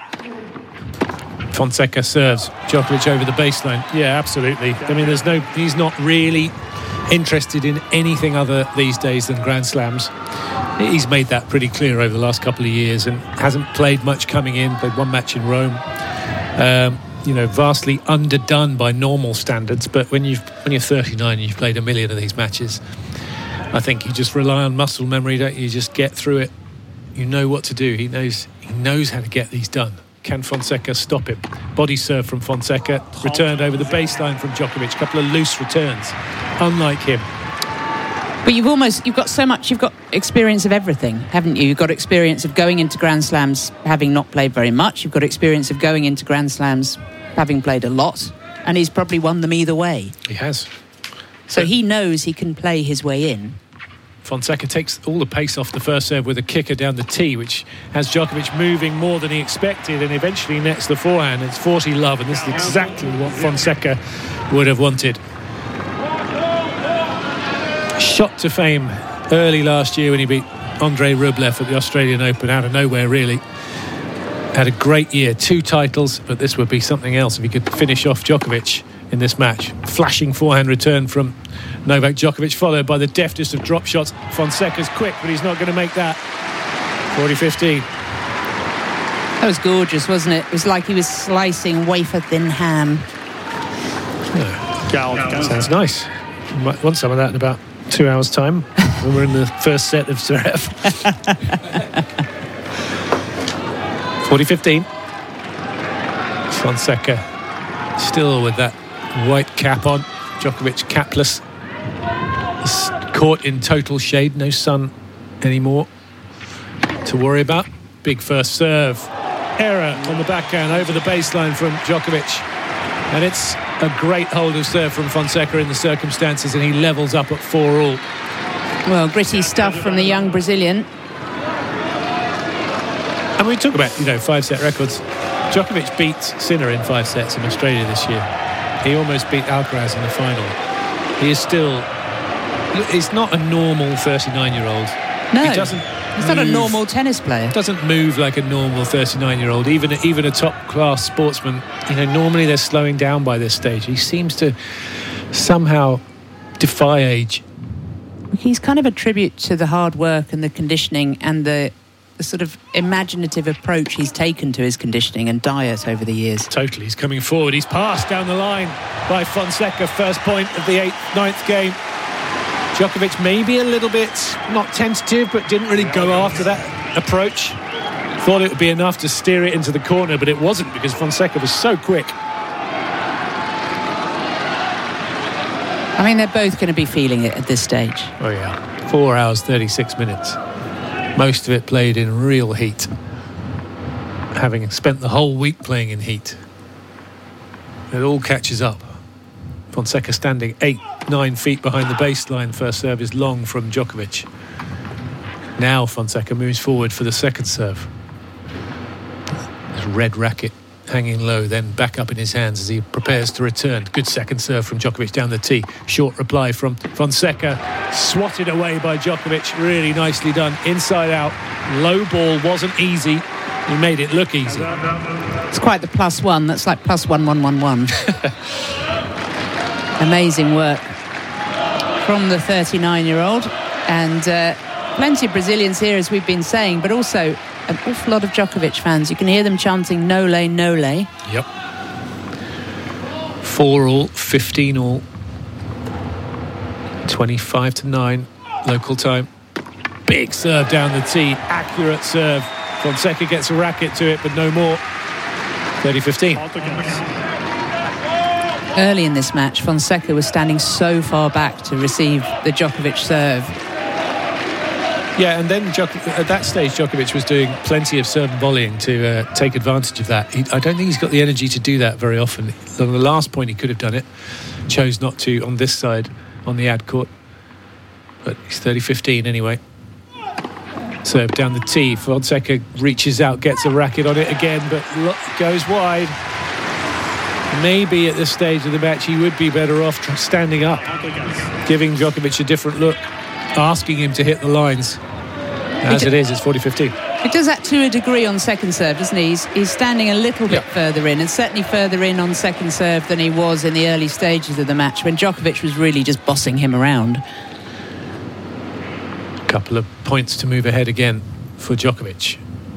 Fonseca serves Djokovic over the baseline. Yeah, absolutely. I mean, he's not really interested in anything other these days than Grand Slams. He's made that pretty clear over the last couple of years and hasn't played much coming in. Played one match in Rome. Vastly underdone by normal standards. But when you're 39 and you've played a million of these matches, I think you just rely on muscle memory, don't you? You just get through it. You know what to do. He knows how to get these done. Can Fonseca stop him? Body serve from Fonseca, returned over the baseline from Djokovic. A couple of loose returns, unlike him. But you've got experience of everything, haven't you? You've got experience of going into Grand Slams having not played very much. You've got experience of going into Grand Slams having played a lot. And he's probably won them either way. He has. So he knows he can play his way in. Fonseca takes all the pace off the first serve with a kicker down the tee, which has Djokovic moving more than he expected, and eventually nets the forehand. It's 40-love, and this is exactly what Fonseca would have wanted. Shot to fame early last year when he beat Andrei Rublev at the Australian Open, out of nowhere really. Had a great year, 2 titles, but this would be something else if he could finish off Djokovic in this match. Flashing forehand return from Novak Djokovic, followed by the deftest of drop shots. Fonseca's quick, but he's not going to make that. 40-15. That was gorgeous, wasn't it? It was like he was slicing wafer-thin ham. Yeah. Sounds nice. You might want some of that in about 2 hours' time when we're in the first set of Zverev. 40-15. Fonseca still with that white cap on. Djokovic capless. He's caught in total shade. No sun anymore to worry about. Big first serve. Error on the backhand over the baseline from Djokovic. And it's a great hold of serve from Fonseca in the circumstances, and he levels up at 4-all. Well, gritty stuff from the young Brazilian. And we talk about, 5-set records. Djokovic beat Sinner in 5 sets in Australia this year. He almost beat Alcaraz in the final. He is still... He's not a normal 39-year-old. No, he doesn't he's not a normal tennis player. Doesn't move like a normal 39-year-old. Even a top-class sportsman. Normally they're slowing down by this stage. He seems to somehow defy age. He's kind of a tribute to the hard work and the conditioning and the sort of imaginative approach he's taken to his conditioning and diet over the years. Totally. He's coming forward. He's passed down the line by Fonseca. First point of the 9th game. Djokovic maybe a little bit not tentative, but didn't really go after that approach. Thought it would be enough to steer it into the corner, but it wasn't because Fonseca was so quick. I mean, they're both going to be feeling it at this stage. Oh yeah. 4 hours, 36 minutes. Most of it played in real heat, having spent the whole week playing in heat. It all catches up. Fonseca standing 8-9 feet behind the baseline. First serve is long from Djokovic. Now Fonseca moves forward for the second serve. His red racket hanging low, then back up in his hands as he prepares to return. Good second serve from Djokovic down the tee. Short reply from Fonseca. Swatted away by Djokovic. Really nicely done. Inside out. Low ball wasn't easy. He made it look easy. It's quite the +1. That's like +1-1-1-1. Amazing work from the 39-year-old. And plenty of Brazilians here, as we've been saying, but also an awful lot of Djokovic fans. You can hear them chanting "Nole, Nole." Yep. 4-all, 15-all. 25-9 local time. Big serve down the tee. Accurate serve. Fonseca gets a racket to it, but no more. 30-15. Early in this match, Fonseca was standing so far back to receive the Djokovic serve. Yeah, and then at that stage, Djokovic was doing plenty of serve and volleying to take advantage of that. I don't think he's got the energy to do that very often. On the last point, he could have done it. Chose not to on this side, on the ad court. But he's 30-15 anyway. Serve down the tee. Fonseca reaches out, gets a racket on it again, but goes wide. maybe at this stage of the match he would be better off standing up, giving Djokovic a different look, asking him to hit the lines. As it is, it's 40-15. He does that to a degree on second serve, doesn't he? He's standing a little bit further in, and certainly further in on second serve than he was in the early stages of the match when Djokovic was really just bossing him around. A couple of points to move ahead again for Djokovic.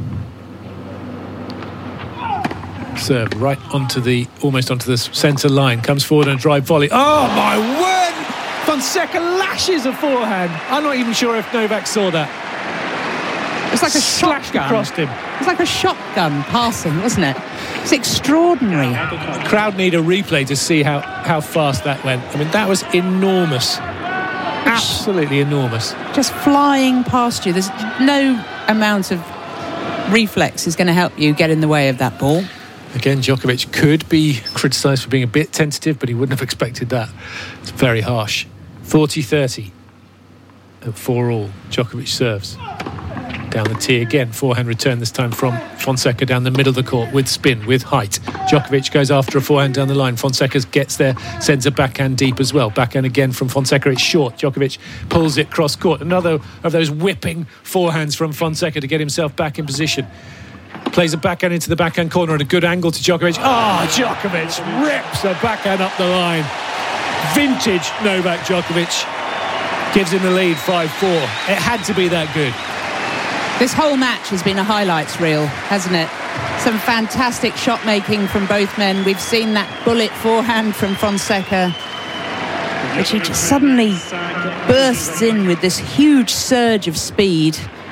Serve right almost onto the centre line, comes forward and a drive volley. Oh my word! Fonseca lashes a forehand. I'm not even sure if Novak saw that. It's like a shotgun across him. It's like a shotgun passing, wasn't it? It's extraordinary. The crowd need a replay to see how fast that went. I mean, that was enormous. Absolutely enormous. Just flying past you. There's no amount of reflex is going to help you get in the way of that ball. Again, Djokovic could be criticised for being a bit tentative, but he wouldn't have expected that. It's very harsh. 40-30 at 4-all. Djokovic serves. Down the tee again, forehand return this time from Fonseca down the middle of the court with spin, with height. Djokovic goes after a forehand down the line. Fonseca gets there, sends a backhand deep as well. Backhand again from Fonseca, it's short. Djokovic pulls it cross court. Another of those whipping forehands from Fonseca to get himself back in position. Plays a backhand into the backhand corner at a good angle to Djokovic. Djokovic rips a backhand up the line. Vintage Novak Djokovic gives him the lead 5-4. It had to be that good. This whole match has been a highlights reel, hasn't it? Some fantastic shot making from both men. We've seen that bullet forehand from Fonseca, which he just suddenly bursts in with this huge surge of speed.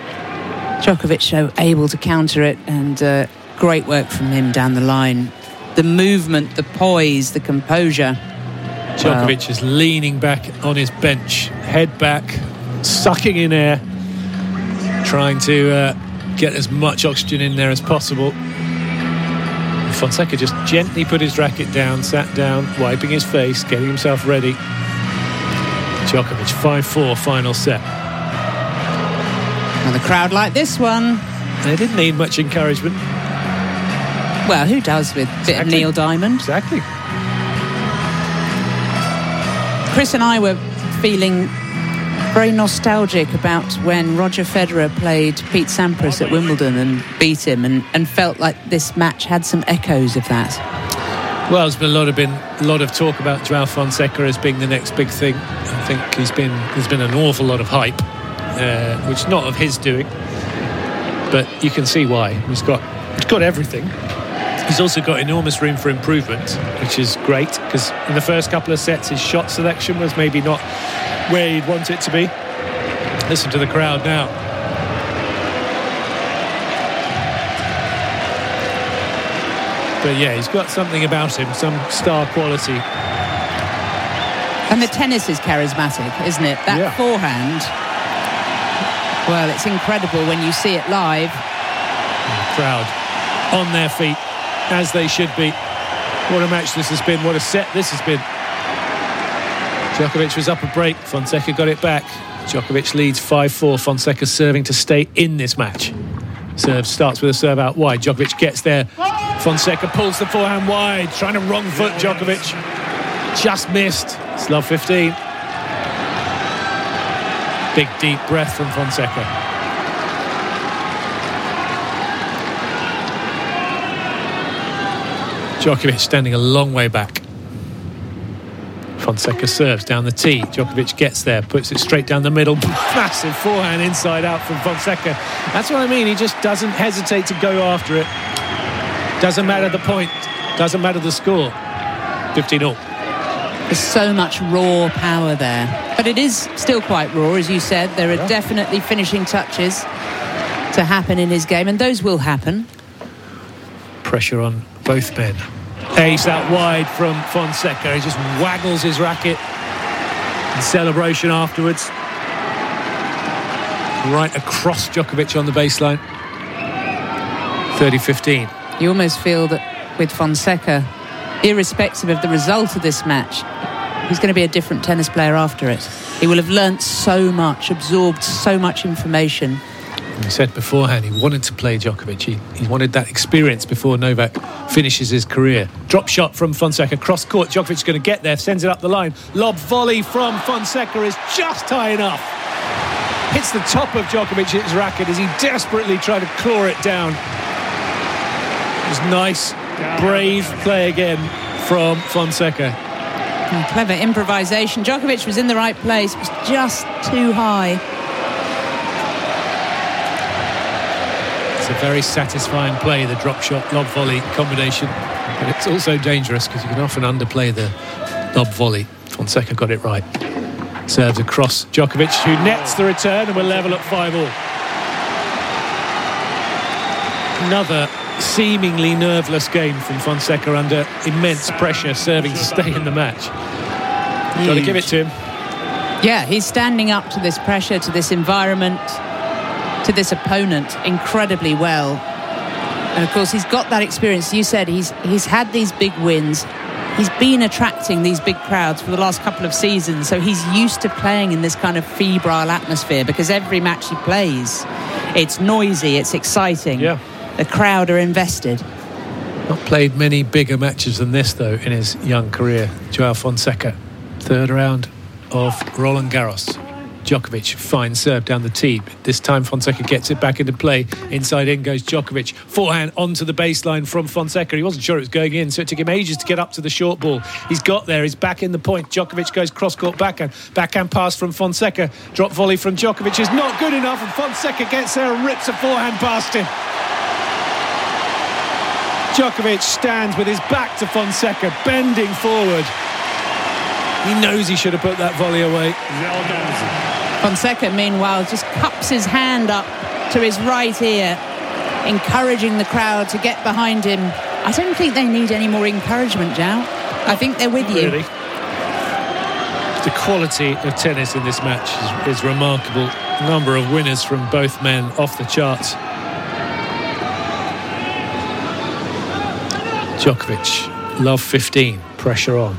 Djokovic able to counter it, and great work from him down the line. The movement, the poise, the composure. Djokovic is leaning back on his bench, head back, sucking in air, trying to get as much oxygen in there as possible. Fonseca just gently put his racket down, sat down, wiping his face, getting himself ready. Djokovic 5-4 final set. And the crowd like this one. They didn't need much encouragement. Well, who does with a bit of Neil Diamond? Exactly. Chris and I were feeling very nostalgic about when Roger Federer played Pete Sampras at Wimbledon and beat him, and felt like this match had some echoes of that. Well, there's been a lot of talk about Joao Fonseca as being the next big thing. I think there's been an awful lot of hype, which is not of his doing, but you can see why. He's got everything. He's also got enormous room for improvement, which is great, because in the first couple of sets his shot selection was maybe not where you'd want it to be. Listen to the crowd now. But yeah, he's got something about him, some star quality. And the tennis is charismatic, isn't it? That forehand, well, it's incredible when you see it live. The crowd on their feet, as they should be. What a match this has been, what a set this has been. Djokovic was up a break, Fonseca got it back. Djokovic leads 5-4, Fonseca serving to stay in this match. Serve starts with a serve out wide, Djokovic gets there. Fonseca pulls the forehand wide, trying to wrong foot Djokovic. Just missed. It's love 15. Big deep breath from Fonseca. Djokovic standing a long way back. Fonseca serves down the tee. Djokovic gets there, puts it straight down the middle. Massive forehand inside out from Fonseca. That's what I mean. He just doesn't hesitate to go after it. Doesn't matter the point. Doesn't matter the score. 15-all. There's so much raw power there. But it is still quite raw, as you said. There are definitely finishing touches to happen in his game, and those will happen. Pressure on both men. Ace out wide from Fonseca. He just waggles his racket in celebration afterwards. Right across Djokovic on the baseline. 30-15. You almost feel that with Fonseca, irrespective of the result of this match, he's going to be a different tennis player after it. He will have learnt so much, absorbed so much information He said beforehand he wanted to play Djokovic. He wanted that experience before Novak finishes his career. Drop shot from Fonseca, cross court. Djokovic's going to get there, sends it up the line. Lob volley from Fonseca is just high enough. Hits the top of Djokovic's racket as he desperately tried to claw it down. It was nice, brave play again from Fonseca. Clever improvisation. Djokovic was in the right place. It was just too high. It's a very satisfying play, the drop shot lob volley combination, but it's also dangerous because you can often underplay the lob volley. Fonseca got it right. Serves across Djokovic, who nets the return, and will level at 5-all. Another seemingly nerveless game from Fonseca under immense pressure, serving to stay in the match. Got to give it to him. Yeah, he's standing up to this pressure, to this environment, to this opponent incredibly well. And of course he's got that experience. You said he's had these big wins. He's been attracting these big crowds for the last couple of seasons, so he's used to playing in this kind of febrile atmosphere, because every match he plays, it's noisy, it's exciting. Yeah. The crowd are invested. Not played many bigger matches than this, though, in his young career. Joao Fonseca, third round of Roland Garros. Djokovic, fine serve down the tee. This time Fonseca gets it back into play. Inside in goes Djokovic. Forehand onto the baseline from Fonseca. He wasn't sure it was going in, so it took him ages to get up to the short ball. He's got there. He's back in the point. Djokovic goes cross-court backhand. Backhand pass from Fonseca. Drop volley from Djokovic is not good enough, and Fonseca gets there and rips a forehand past him. Djokovic stands with his back to Fonseca, bending forward. He knows he should have put that volley away. Fonseca, meanwhile, just cups his hand up to his right ear, encouraging the crowd to get behind him. I don't think they need any more encouragement, Joao. I think they're with you. Really? The quality of tennis in this match is remarkable. Number of winners from both men off the charts. Djokovic, love 15, pressure on.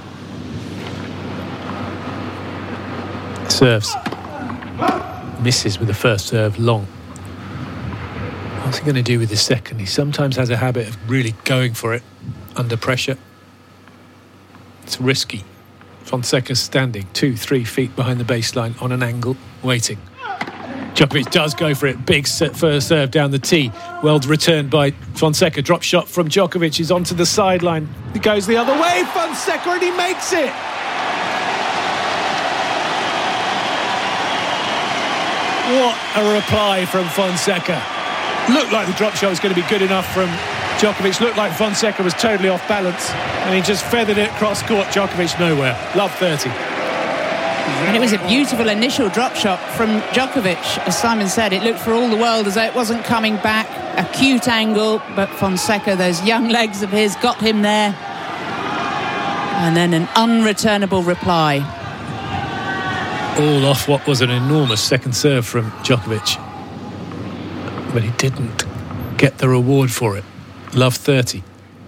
Serves. Misses with the first serve, long. What's he going to do with his second? He sometimes has a habit of really going for it under pressure. It's risky. Fonseca's standing 2-3 feet behind the baseline on an angle, waiting. Djokovic does go for it. Big first serve down the tee. Well returned by Fonseca. Drop shot from Djokovic. He's onto the sideline. He goes the other way. Fonseca, and he makes it. What a reply from Fonseca. Looked like the drop shot was going to be good enough from Djokovic. Looked like Fonseca was totally off balance, and he just feathered it cross court. Djokovic nowhere. Love 30. And it was a beautiful initial drop shot from Djokovic. As Simon said, it looked for all the world as though it wasn't coming back. A cute angle, but Fonseca, those young legs of his, got him there. And then an unreturnable reply. All off what was an enormous second serve from Djokovic. But he didn't get the reward for it. Love 30.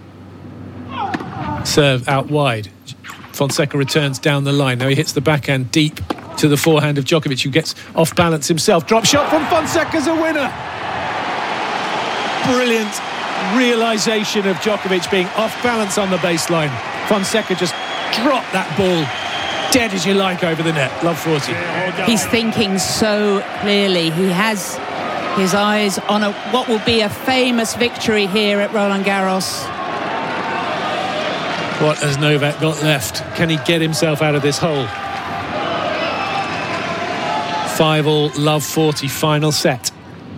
Serve out wide. Fonseca returns down the line. Now he hits the backhand deep to the forehand of Djokovic, who gets off balance himself. Drop shot from Fonseca's a winner. Brilliant realisation of Djokovic being off balance on the baseline. Fonseca just dropped that ball dead as you like over the net. Love 40. He's thinking so clearly. He has his eyes on what will be a famous victory here at Roland Garros. What has Novak got left? Can he get himself out of this hole? 5-all, love 40, final set.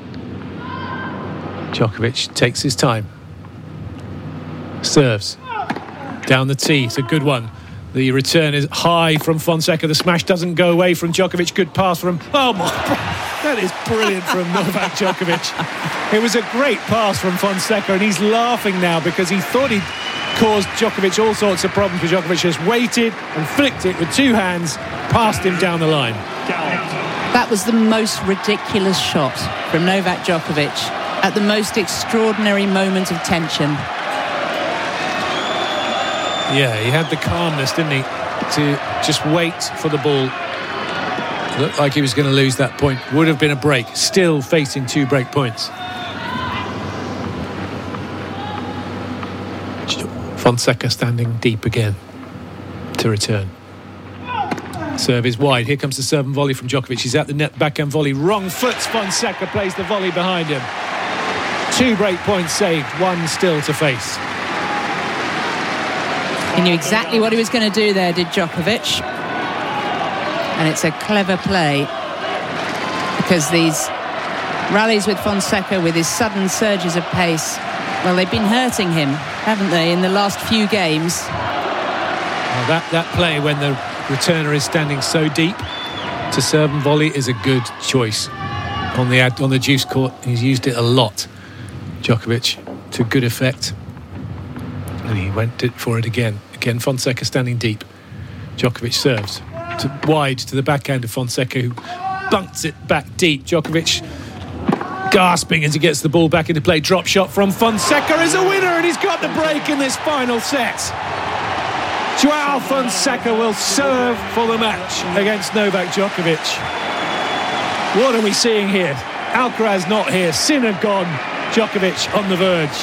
Djokovic takes his time. Serves. Down the tee, it's a good one. The return is high from Fonseca. The smash doesn't go away from Djokovic. Good pass from... Oh, my... That is brilliant from Novak Djokovic. It was a great pass from Fonseca, and he's laughing now because he thought he'd caused Djokovic all sorts of problems, but Djokovic just waited and flicked it with two hands, passed him down the line. That was the most ridiculous shot from Novak Djokovic at the most extraordinary moment of tension. Yeah, he had the calmness, didn't he, to just wait for the ball. Looked like he was going to lose that point. Would have been a break. Still facing 2 break points. Fonseca standing deep again to return. Serve is wide. Here comes the serve and volley from Djokovic. He's at the net, backhand volley. Wrong foot. Fonseca plays the volley behind him. 2 break points saved, 1 still to face. He knew exactly what he was going to do there, did Djokovic. And it's a clever play, because these rallies with Fonseca, with his sudden surges of pace, well, they've been hurting him, haven't they, in the last few games? Well, that play when the returner is standing so deep to serve and volley is a good choice on the juice court. He's used it a lot, Djokovic, to good effect, and he went for it again. Fonseca standing deep. Djokovic serves wide to the backhand of Fonseca, who bunts it back deep. Djokovic gasping as he gets the ball back into play. Drop shot from Fonseca is a winner, and he's got the break in this final set. Joao Fonseca will serve for the match against Novak Djokovic. What are we seeing here? Alcaraz not here, Sinner gone, Djokovic on the verge.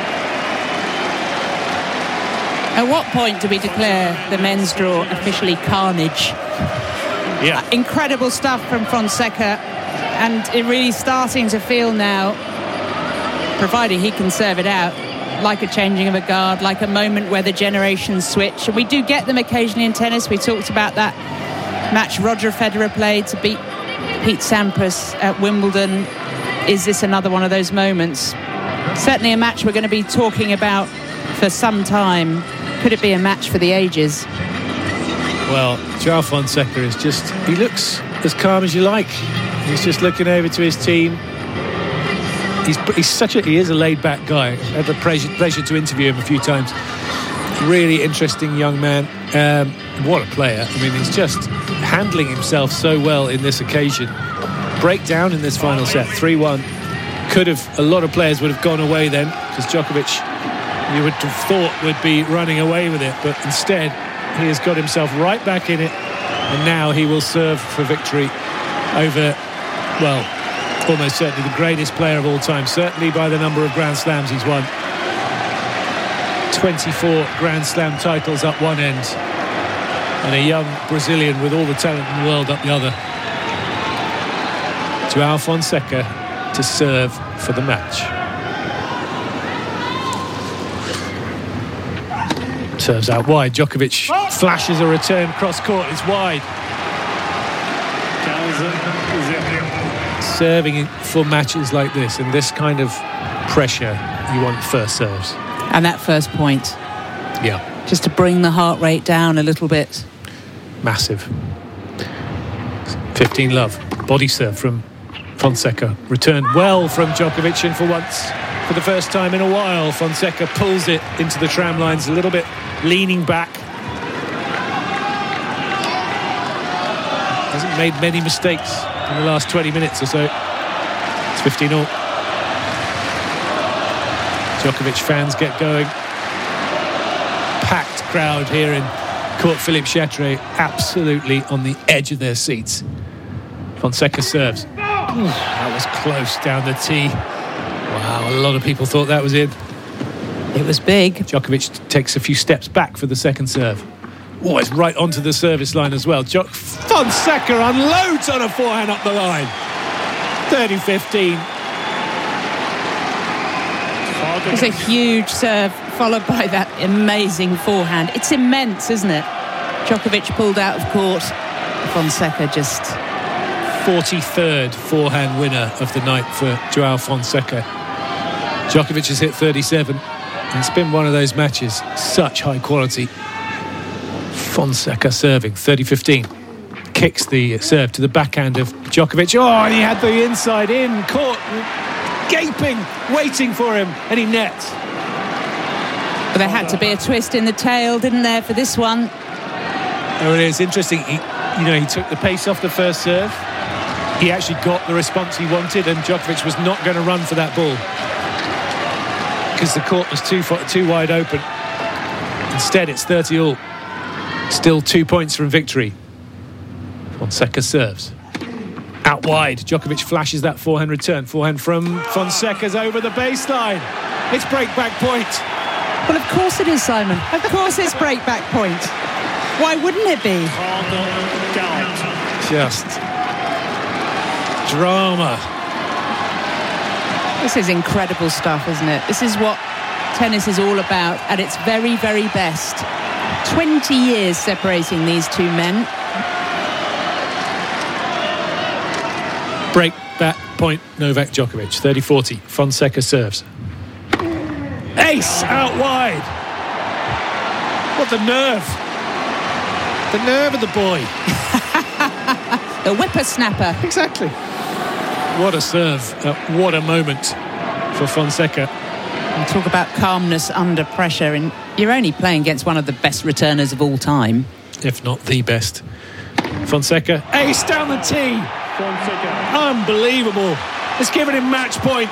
At what point do we declare the men's draw officially carnage? Yeah. Incredible stuff from Fonseca, and it really starting to feel now, provided he can serve it out, like a changing of a guard, like a moment where the generations switch. And we do get them occasionally in tennis. We talked about that match Roger Federer played to beat Pete Sampras at Wimbledon. Is this another one of those moments? Certainly a match we're going to be talking about for some time. Could it be a match for the ages? Well, Joao Fonseca is just, he looks as calm as you like. He's just looking over to his team. He is a laid-back guy. I had the pleasure to interview him a few times. Really interesting young man. What a player. I mean, he's just handling himself so well in this occasion. Breakdown in this final set, 3-1. A lot of players would have gone away then, because Djokovic, you would have thought, would be running away with it, but instead he has got himself right back in it, and now he will serve for victory over, well, almost certainly the greatest player of all time, certainly by the number of Grand Slams he's won. 24 Grand Slam titles up one end, and a young Brazilian with all the talent in the world up the other. Joao Fonseca to serve for the match. Serves out wide. Djokovic flashes a return cross court. It's wide. Serving for matches like this and this kind of pressure, you want first serves. And that first point. Yeah. Just to bring the heart rate down a little bit. Massive. 15-love. Body serve from Fonseca. Returned well from Djokovic, and for once, for the first time in a while, Fonseca pulls it into the tram lines a little bit, leaning back. Hasn't made many mistakes in the last 20 minutes or so. It's 15-all. Djokovic fans get going. Packed crowd here in Court Philippe Chatrier, absolutely on the edge of their seats. Fonseca serves. That was close down the tee. Wow, a lot of people thought that was in. It was big. Djokovic takes a few steps back for the second serve. Oh, it's right onto the service line as well. Fonseca unloads on a forehand up the line. 30-15. It was a huge serve, followed by that amazing forehand. It's immense, isn't it? Djokovic pulled out of court. Fonseca just... 43rd forehand winner of the night for Joao Fonseca. Djokovic has hit 37. And it's been one of those matches, such high quality. Fonseca serving, 30-15. Kicks the serve to the backhand of Djokovic. Oh, and he had the inside in, caught, gaping, waiting for him, and he nets. But there had to be a twist in the tail, didn't there, for this one? Oh, it is interesting. He took the pace off the first serve. He actually got the response he wanted, and Djokovic was not going to run for that ball because the court was too wide open. Instead, it's 30-all. Still 2 points from victory. Fonseca serves. Out wide, Djokovic flashes that forehand return. Forehand from Fonseca's over the baseline. It's break-back point. Well, of course it is, Simon. Of course it's break-back point. Why wouldn't it be? Just drama. This is incredible stuff, isn't it? This is what tennis is all about at its very, very best. 20 years separating these two men. Break back point, Novak Djokovic, 30-40. Fonseca serves. Ace out wide. What the nerve. The nerve of the boy. The whippersnapper. Exactly. What a serve. What a moment for Fonseca. And talk about calmness under pressure. And you're only playing against one of the best returners of all time. If not the best. Fonseca. Ace down the tee. Fonseca. Unbelievable. It's given him match point.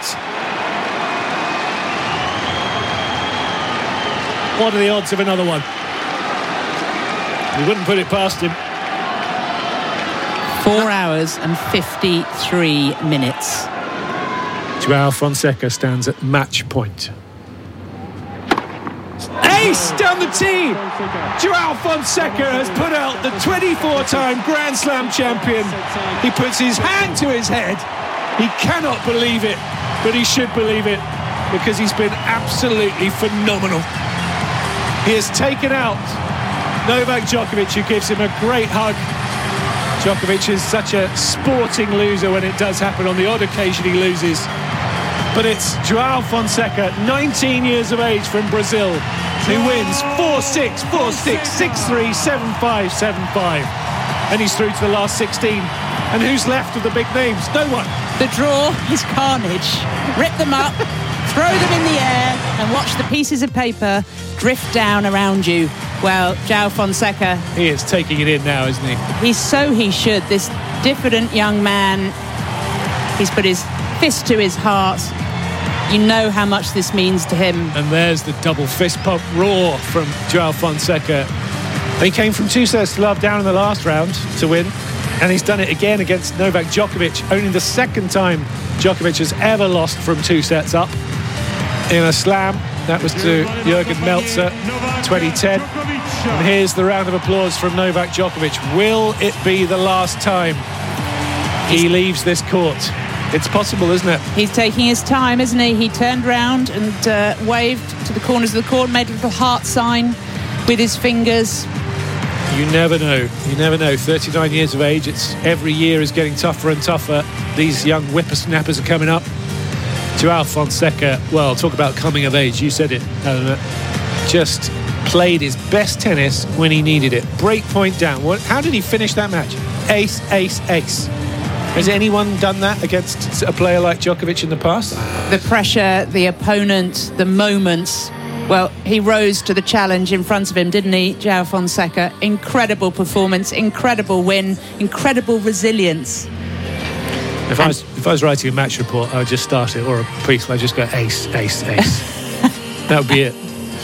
What are the odds of another one? We wouldn't put it past him. 4 hours and 53 minutes. Joao Fonseca stands at match point. Ace down the tee! Joao Fonseca has put out the 24-time Grand Slam champion. He puts his hand to his head. He cannot believe it, but he should believe it because he's been absolutely phenomenal. He has taken out Novak Djokovic, who gives him a great hug. Djokovic is such a sporting loser when it does happen. On the odd occasion he loses. But it's Joao Fonseca, 19 years of age, from Brazil, who wins 4-6, 4-6, 6-3, 7-5, 7-5. And he's through to the last 16. And who's left of the big names? No one. The draw is carnage. Rip them up, throw them in the air, and watch the pieces of paper drift down around you. Well, Joao Fonseca... He is taking it in now, isn't he? He should. This diffident young man, he's put his fist to his heart. You know how much this means to him. And there's the double fist pump roar from Joao Fonseca. And he came from 2-0 down in the last round to win. And he's done it again against Novak Djokovic. Only the second time Djokovic has ever lost from 2 sets up in a slam. That was to Jürgen Melzer, 2010. And here's the round of applause from Novak Djokovic. Will it be the last time he leaves this court? It's possible, isn't it? He's taking his time, isn't he? He turned round and waved to the corners of the court, made a little heart sign with his fingers. You never know. You never know. 39 years of age. It's every year is getting tougher and tougher. These young whippersnappers are coming up. Joao Fonseca, well, talk about coming of age. You said it, Eleanor. Just played his best tennis when he needed it. Break point down. How did he finish that match? Ace, ace, ace. Has anyone done that against a player like Djokovic in the past? The pressure, the opponent, the moments. Well, he rose to the challenge in front of him, didn't he, Joao Fonseca? Incredible performance, incredible win, incredible resilience. If I was writing a match report, I would just start it, or a piece, I'd just go ace, ace, ace. That would be it.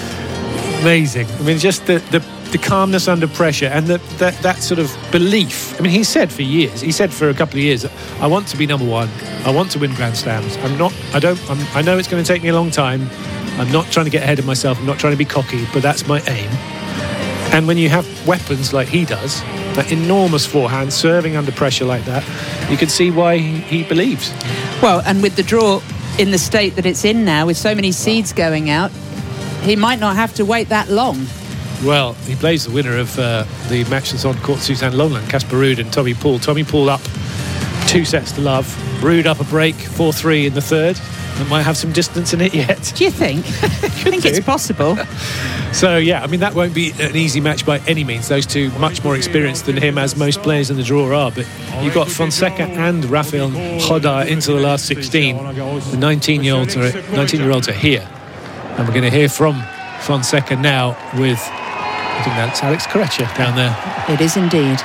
Amazing. I mean, just the calmness under pressure and that sort of belief. I mean, he said for a couple of years, I want to be number one. I want to win Grand Slams. I know it's going to take me a long time. I'm not trying to get ahead of myself. I'm not trying to be cocky, but that's my aim. And when you have weapons like he does, that enormous forehand, serving under pressure like that, you can see why he believes. Well, and with the draw in the state that it's in now, with so many seeds going out, he might not have to wait that long. Well, he plays the winner of the match that's on court, Suzanne Lenglen, Casper Ruud and Tommy Paul. Tommy Paul up 2-0. Ruud up a break, 4-3 in the third. That might have some distance in it yet. Do you think? I think it's possible. So, yeah, I mean, that won't be an easy match by any means. Those two much more experienced than him, as most players in the draw are. But you've got Fonseca and Rafael Nadal into the last 16. The 19-year-olds are here. And we're going to hear from Fonseca now with, I think that's Alex Corretja down there. It is indeed.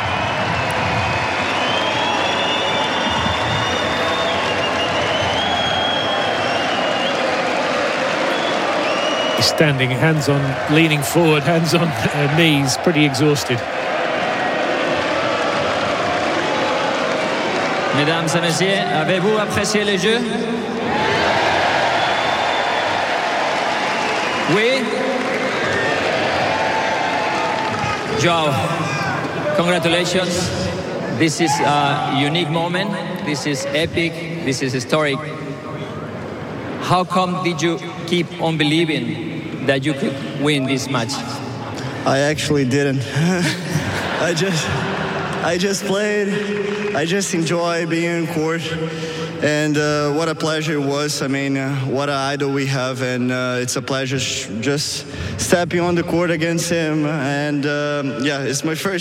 He's standing, hands on, leaning forward, hands on knees, pretty exhausted. Mesdames et messieurs, avez-vous apprécié le jeu? Oui? Joao, congratulations. This is a unique moment. This is epic. This is historic. How come did you keep on believing that you could win this match? I actually didn't. I just played. I just enjoy being in court. And what a pleasure it was. I mean, what an idol we have. And it's a pleasure just stepping on the court against him. And yeah, it's my first